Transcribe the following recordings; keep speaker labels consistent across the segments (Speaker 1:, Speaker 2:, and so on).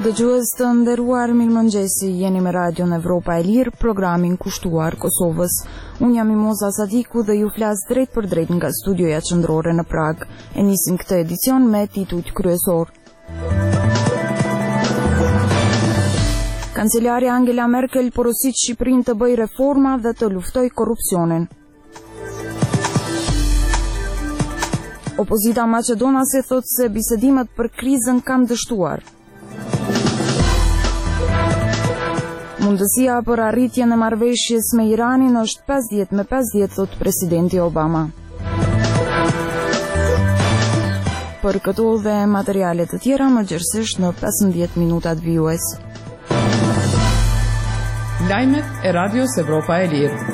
Speaker 1: Dëgjues të nderuar, mirëmëngjesi, jeni me Radion Evropa e Lirë, programin kushtuar Kosovës. Unë jam Mimoza Sadiku dhe ju flas drejt për drejt nga studioja qendrore në Prag. E nisim këtë edicion me titujt kryesor. Kancelarja Angela Merkel porosit Shqipërinë të bëjë reforma dhe të luftoj korrupsionin. Opozita maqedonase thot se bisedimet për krizën kanë dështuar. Mundësia për arritjen e marrëveshjes me Iranin është 50-50, thot presidenti Obama. Për këto dhe materiale të tjera më gjerësisht në 15 minutat vijues.
Speaker 2: Lajmet e Radios Evropa e Lirë.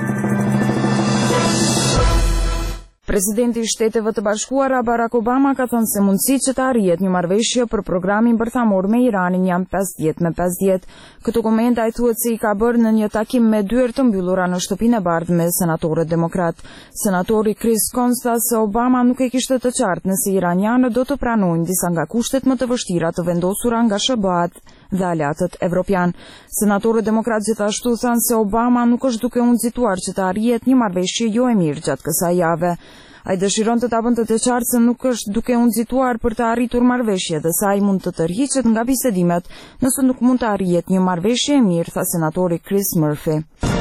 Speaker 1: Presidenti i Shteteve të Bashkuara Barack Obama ka thënë se mundësitë që të arrihet një marrëveshje për programin bërthamor me Iranin janë 50-50. Këtë koment ai thuhet se i ka bërë në një takim me dyer të mbyllura në shtëpinë e bardhë me senatorët demokrat. Senatori Chris Coons tha se Obama nuk e kishte të qartë nëse iranianët do të pranojnë disa nga kushtet më të vështira të vendosura nga SBA-t dhe aleatët evropian. Senatorët demokrat gjithashtu thanë se Obama nuk është duke u nxituar që të arrihet një marrëveshje jo e mirë gjatë kësaj jave. Ai dëshiron të ta bënte të qartë se nuk është duke u nxituar për të arritur marrëveshje dhe se ai mund të tërhiqet nga bisedimet nëse nuk mund të arrihet një marrëveshje e mirë, tha senatori Chris Murphy.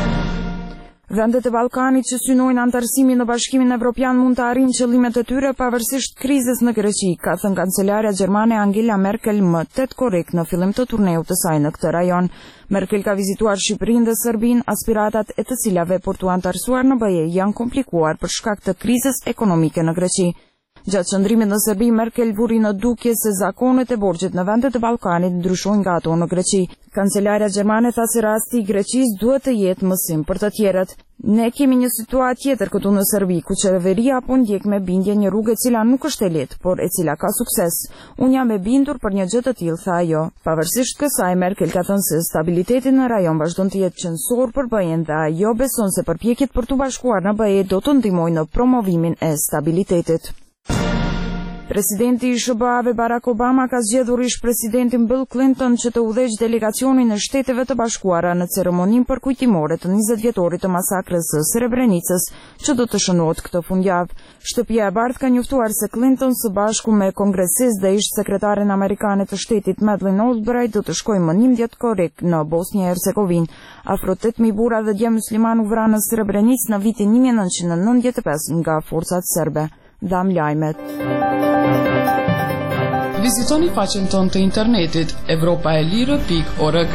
Speaker 1: Vendet e Ballkanit që synojnë antarësimin në Bashkimin Evropian mund të arrijnë qëllimet e tyre pavarësisht krizës në Greqi, ka thënë kancelarja gjermane Angela Merkel më 8 korrik në fillim të turneut të saj në këtë rajon. Merkel ka vizituar Shqipërinë dhe Serbinë, aspiratat e të cilave për t'u antarësuar në BE janë komplikuar për shkak të krizës ekonomike në Greqi. Gjatë qëndrimit në Serbi, Merkel vuri në dukje se zakonet e borxhit në vendet e Ballkanit ndryshojnë nga ato në Greqi. Kancelarja gjermane tha se rasti i Greqisë duhet të jetë mësim për të tjerët. Ne kemi një situatë tjetër këtu në Serbi, ku qeveria po ndjek me bindje një rrugë e cila nuk është e lehtë, por e cila ka sukses. Unë jam e bindur për një gjë të tillë, tha ajo. Pavarësisht kësaj, Merkel ka thënë se stabiliteti në rajon vazhdon të jetë qendror për BE-n dhe ajo beson se përpjekjet për t'u bashkuar në BE do të ndihmojnë në promovimin e stabilitetit. Presidenti i SBA-ve Barack Obama ka zgjedhur ish-presidentin Bill Clinton që të udhëheqë delegacionin e Shteteve të Bashkuara në ceremoninë përkujtimore të 20 vjetorit të masakrës së Srebrenicës, që do të shënohet këtë fundjavë. Shtëpia e Bardhë ka njoftuar se Clinton së bashku me kongresist dhe ish-sekretaren amerikane të shtetit Madeleine Albright do të shkojnë më 11 korrik në Bosnjë-Hercegovinë. Afro 8.000 burra dhe djem musliman u vranë në Srebrenicë në vitin 1995 nga forcat serbe. Dham lajmet.
Speaker 2: Vizitoni faqen tonë të internetit evropaelire.org.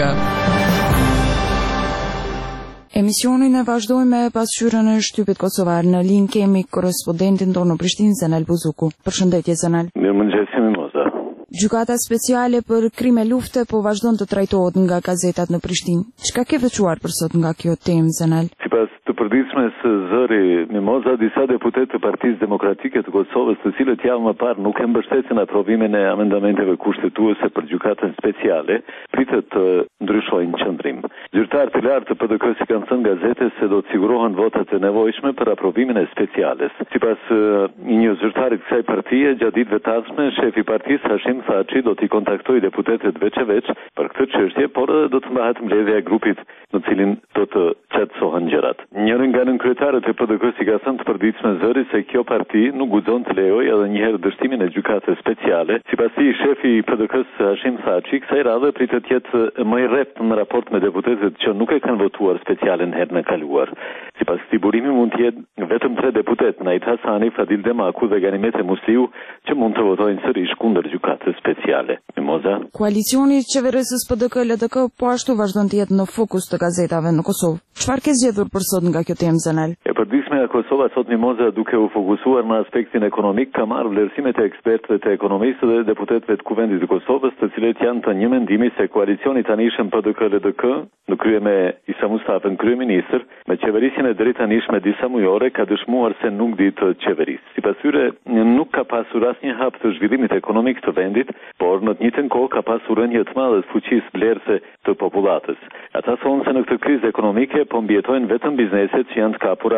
Speaker 1: Emisionin e vazhdojmë me pasqyrën e shtypit kosovar. Në linjë kemi korrespondentin tonë në Prishtinë, Zenel Buzuku. Përshëndetje, Zenel.
Speaker 3: Mirëmëngjes, Mimoza.
Speaker 1: Gjykata speciale për krime lufte po vazhdon të trajtohet nga gazetat në Prishtinë. Çka ke veçuar për sot nga kjo temë, Zenel?
Speaker 3: Sipas të përditshmes zëri Mimoza, disa deputet të Partisë Demokratike të Kosovës, të cilët javë më parë nuk e mbështetën aprovimin e amendamenteve kushtetuese për gjykatën speciale, pritet të ndryshojnë qëndrim. Zyrtarë të lartë të PDK-s kanë thënë gazetes se do të sigurohen votat e nevojshme për aprovimin e speciales. Sipas një zyrtari të kësaj partie, gjatë ditëve të ardhshme, shefi i partisë Hashim Thaçi do t'i kontaktoj deputetet veç e veç për këtë çështje, por do të mbahet mbledhja e grupit në cilin do të qetësohen gjërat. Njëri nga nënkryetarët e PDK-s i ka thënë të përditshme zëri se kjo parti nuk guxon të lejojë edhe një herë dështimin e gjykatës speciale. Sipas tij, shefi i PDK-s Hashim Thaçi kësaj radhe pritet të jetë më i rrept në raport me deputetët që nuk e kanë votuar specialen herën e kaluar. Sipas këtij burimi mund të jetë vetëm 3 deputet, Najt Hasani, Fadil Demaku dhe Ganimete Musliu, që mund të votojnë sërish kundër gjykatës speciale. Mimoza.
Speaker 1: Koalicioni i qeverisës PDK-LDK po ashtu vazhdon të jetë në fokus të gazetave në Kosovë. Çfarë ke zgjedhur për sot nga kjo temë, Zenel?
Speaker 3: E përditshme e Kosova sot, Mimoza, duke u fokusuar në aspektin ekonomik, ka marrë vlerësimet e ekspertëve të ekonomisë dhe deputetëve të Kuvendit të Kosovës, të cilët janë të një mendimi se koalicioni tanishëm PDK-LDK, në krye me Isa Mustafën, kryeministër, me qeverisjen e drejtanishme disa mujore, ka dëshmuar se nuk di të qeverisë. Sipas tyre, nuk ka pasur asnjë hap të zhvillimit ekonomik të vendit, por në të njëjtën kohë ka pasur rënje të madhe të fuqisë vlerëse të popullatës. Ata thonë se në këtë krizë ekonomike po mbjetojnë vetëm bizneset që janë të kapura me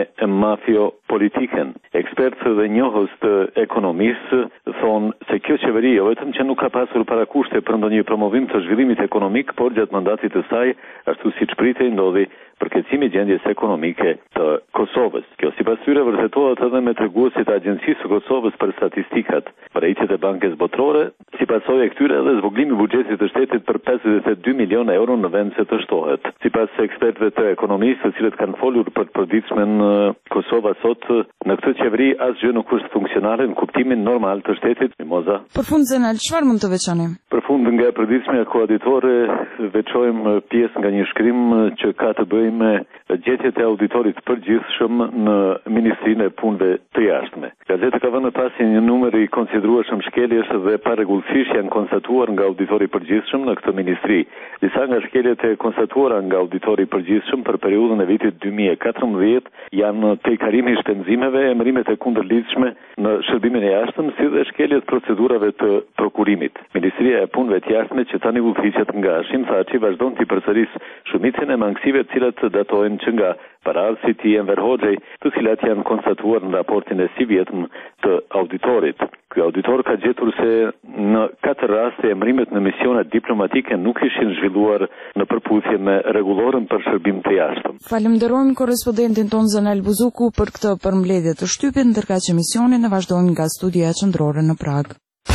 Speaker 3: mafio-politiken. Ekspertë dhe njohës të ekonomisë thonë se kjo qeveri jo vetëm që nuk ka pasur parakushte për ndonjë promovim të zhvillimit ekonomik, por gjatë mandatit të saj, ashtu siç pritej, ndodhi përkeqësimi i gjendjes ekonomike të Kosovës. Kjo sipas tyre vërtetohet edhe me treguesit e Agjencisë së Kosovës për statistikat, përrejtjet e Bankës Botërore, si pasojë e këtyre edhe zvoglimi i buxhetit të shtetit për 52 miliona euro në vend se të shtohet. Sipas ekspertëve të ekonomisë, të cilët kanë folur për të përditshmen Kosova sot, në këtë qeveri asgjë nuk është funksionale në kuptimin normal të shtetit. Mimoza.
Speaker 1: Përfund Zenel, çfarë mund të veçoni?
Speaker 3: Përfund nga përditshmja koaditore veçojmë pjesë nga një shkrim që ka të bëjë me gjetjet e auditorit përgjithshëm në Ministrinë e Punëve të Jashtme. Gazeta ka vënë pas një numër i konsiderueshëm shkeljesh dhe parregullësish janë konstatuar nga auditori përgjithshëm në këtë ministri. Disa nga shkeljet e konstatuara nga auditori përgjithshëm për periudhën e vitit 2014 janë tejkarimi i shpenzimeve, emërimet e kundërlidhshme në shërbimin e jashtëm, si dhe shkeljet procedurave të prokurimit. Ministria e Punëve të Jashtme që tani udhëhiqet nga Hashim Thaçi vazhdon të përsëris shumicën e mangësive të cilat datohen që nga paraardhësit i Enver Hoxhej, të cilat janë konstatuar në raportin e si vjetëm të auditorit. Ky auditor ka gjetur se në 4 raste emërimet në misione diplomatike nuk ishin zhvilluar në përputhje me rregullorën për shërbim të jashtëm.
Speaker 1: Falenderojmë korrespondentin ton Zenel Buzuku për këtë përmbledhje të shtypit, ndërkaq që misionin e vazhdojmë nga studia qendrore në Prag.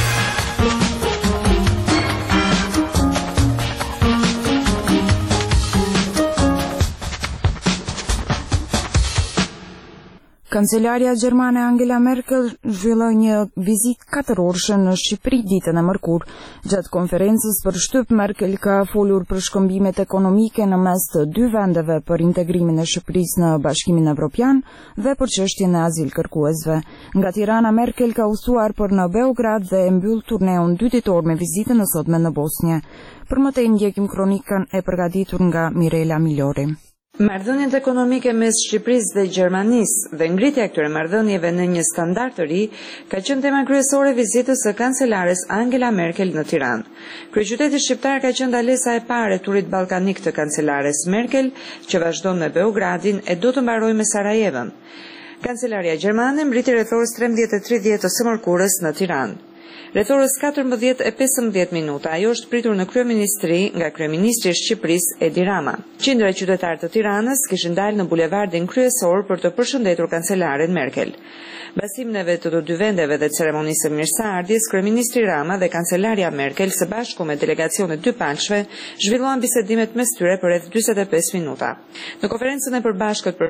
Speaker 1: Kancelaria gjermane Angela Merkel zhvilloi një vizitë 4 orëshe në Shqipëri ditën e mërkurë. Gjatë konferencës për shtyp, Merkel ka folur për shkëmbimet ekonomike në mes të dy vendeve, për integrimin e Shqipërisë në Bashkimin Evropian dhe për çështjen e azilkërkuesve. Nga Tirana, Merkel ka udhëtuar për në Beograd dhe e mbyll turneun 2 ditor me vizitën e sotme në Bosnjë. Për më tej ndjekim kronikën e përgatitur nga Mirela Milori.
Speaker 4: Marrëdhëniet ekonomike mes Shqipërisë dhe Gjermanisë dhe ngritja e këtyre marrëdhënieve në një standard të ri ka qenë tema kryesore vizitës së kancelares Angela Merkel në Tiranë. Kryeqyteti shqiptar ka qenë ndalesa e parë e turit ballkanik të kancelares Merkel, që vazhdon me Beogradin e do të mbarojë me Sarajevën. Kancelaria gjermane mbriti rreth orës 13:30 të së mërkurës në Tiranë. Rreth orës 14:15 minuta, ajo është pritur në kryeministri nga kryeministri i Shqipërisë Edi Rama. Qindra e qytetarë të Tiranës kishin dalë në bulevardin kryesor për të përshëndetur kancelaren Merkel. Basimneve të dy vendeve dhe ceremonisë së mirëseardhjes, kryeministri Rama dhe kancelaria Merkel së bashku me delegacione dy palshve zhvilluan bisedimet mes tyre për rreth 45 minuta. Në konferencën e përbashkët për